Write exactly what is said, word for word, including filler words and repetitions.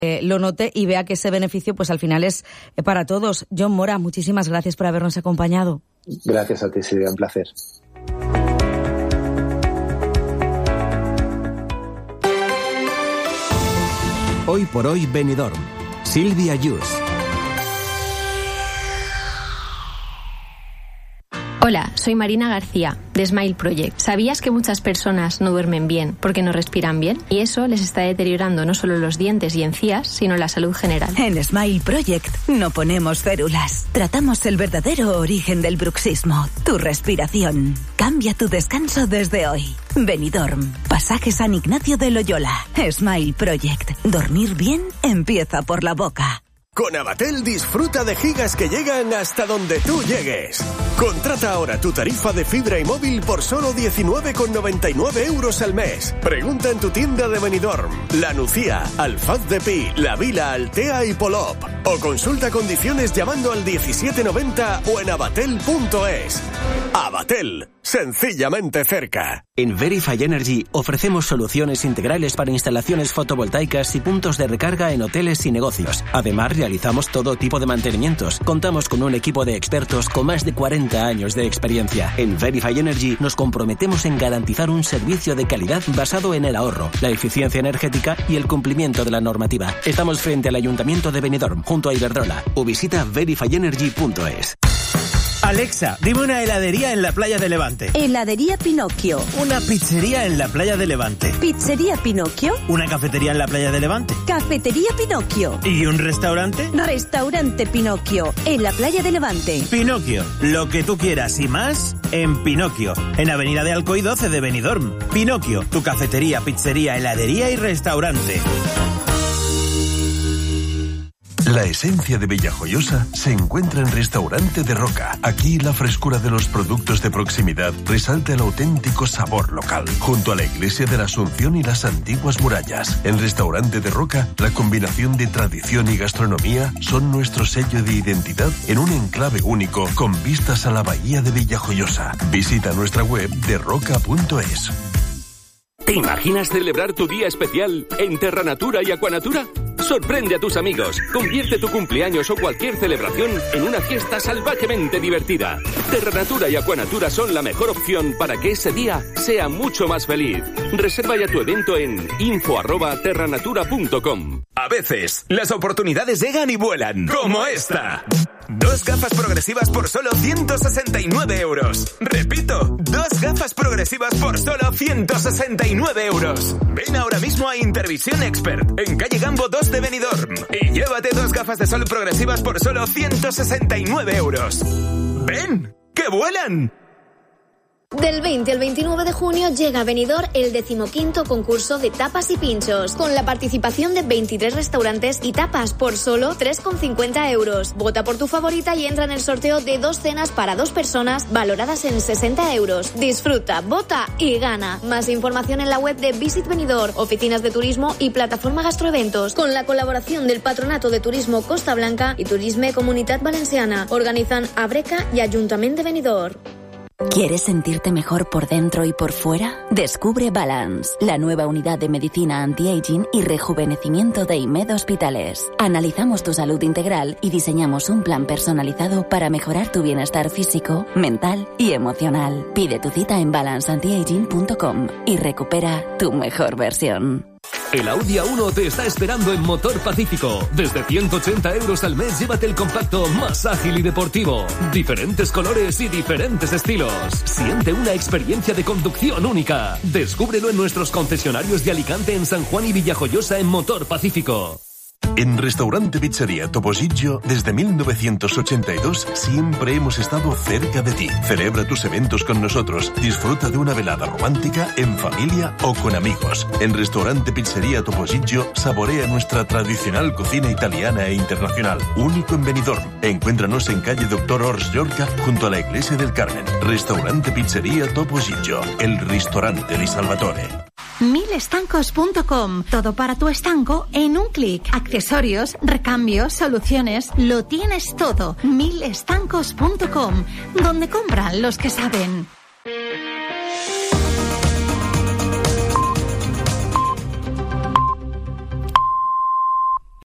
eh, lo note y vea que ese beneficio pues al final es eh, para todos. Jon Mora, muchísimas gracias por habernos acompañado. Gracias a ti, Silvia, un placer. Hoy por hoy Benidorm. Silvia Yus. Hola, soy Marina García, de Smile Project. ¿Sabías que muchas personas no duermen bien porque no respiran bien? Y eso les está deteriorando no solo los dientes y encías, sino la salud general. En Smile Project no ponemos férulas. Tratamos el verdadero origen del bruxismo, tu respiración. Cambia tu descanso desde hoy. Benidorm, Pasaje San Ignacio de Loyola. Smile Project. Dormir bien empieza por la boca. Con Abatel disfruta de gigas que llegan hasta donde tú llegues. Contrata ahora tu tarifa de fibra y móvil por solo diecinueve con noventa y nueve euros al mes. Pregunta en tu tienda de Benidorm, La Nucía, Alfaz de Pi, La Vila, Altea y Polop. O consulta condiciones llamando al diecisiete noventa o en abatel punto es. Abatel, sencillamente cerca. En Verify Energy ofrecemos soluciones integrales para instalaciones fotovoltaicas y puntos de recarga en hoteles y negocios. Además, realizamos todo tipo de mantenimientos. Contamos con un equipo de expertos con más de cuarenta años de experiencia. En Verify Energy nos comprometemos en garantizar un servicio de calidad basado en el ahorro, la eficiencia energética y el cumplimiento de la normativa. Estamos frente al Ayuntamiento de Benidorm, junto a Iberdrola. O visita verify energy punto es. Alexa, dime una heladería en la playa de Levante. Heladería Pinocchio. Una pizzería en la playa de Levante. Pizzería Pinocchio. Una cafetería en la playa de Levante. Cafetería Pinocchio. ¿Y un restaurante? Restaurante Pinocchio, en la playa de Levante. Pinocchio, lo que tú quieras y más en Pinocchio, en Avenida de Alcoy doce de Benidorm. Pinocchio, tu cafetería, pizzería, heladería y restaurante. La esencia de Villajoyosa se encuentra en Restaurante de Roca. Aquí la frescura de los productos de proximidad resalta el auténtico sabor local. Junto a la iglesia de la Asunción y las antiguas murallas. En Restaurante de Roca, la combinación de tradición y gastronomía son nuestro sello de identidad en un enclave único con vistas a la bahía de Villajoyosa. Visita nuestra web de roca punto es. ¿Te imaginas celebrar tu día especial en Terra Natura y Aquanatura? Sorprende a tus amigos, convierte tu cumpleaños o cualquier celebración en una fiesta salvajemente divertida. Terra Natura y Aquanatura son la mejor opción para que ese día sea mucho más feliz. Reserva ya tu evento en info arroba terranatura punto com. A veces, las oportunidades llegan y vuelan, como esta. Dos gafas progresivas por solo ciento sesenta y nueve euros. Repito, dos gafas progresivas por solo ciento sesenta y nueve euros. Ven ahora mismo a Intervisión Expert, en calle Gambo dos de Benidorm, y llévate dos gafas de sol progresivas por solo ciento sesenta y nueve euros. ¡Ven! ¡Que vuelan! Del veinte al veintinueve de junio llega a Benidorm el decimoquinto concurso de tapas y pinchos, con la participación de veintitrés restaurantes y tapas por solo tres con cincuenta euros. Vota por tu favorita y entra en el sorteo de dos cenas para dos personas valoradas en sesenta euros. Disfruta, vota y gana. Más información en la web de Visit Benidorm, oficinas de turismo y plataforma Gastroeventos, con la colaboración del Patronato de Turismo Costa Blanca y Turisme Comunitat Valenciana. Organizan Abreca y Ayuntamiento de Benidorm. ¿Quieres sentirte mejor por dentro y por fuera? Descubre Balance, la nueva unidad de medicina anti-aging y rejuvenecimiento de IMED Hospitales. Analizamos tu salud integral y diseñamos un plan personalizado para mejorar tu bienestar físico, mental y emocional. Pide tu cita en balance antiaging punto com y recupera tu mejor versión. El Audi A uno te está esperando en Motor Pacífico. Desde ciento ochenta euros al mes, llévate el compacto más ágil y deportivo. Diferentes colores y diferentes estilos. Siente una experiencia de conducción única. Descúbrelo en nuestros concesionarios de Alicante, en San Juan y Villajoyosa en Motor Pacífico. En Restaurante Pizzería Toposillo, desde mil novecientos ochenta y dos, siempre hemos estado cerca de ti. Celebra tus eventos con nosotros. Disfruta de una velada romántica, en familia o con amigos. En Restaurante Pizzería Toposillo, saborea nuestra tradicional cocina italiana e internacional. Único en Benidorm. Encuéntranos en calle Doctor Ors Llorca, junto a la Iglesia del Carmen. Restaurante Pizzería Toposillo, el restaurante di Salvatore. mil estancos punto com. Todo para tu estanco en un clic. Accesorios, recambios, soluciones, lo tienes todo. mil estancos punto com, donde compran los que saben.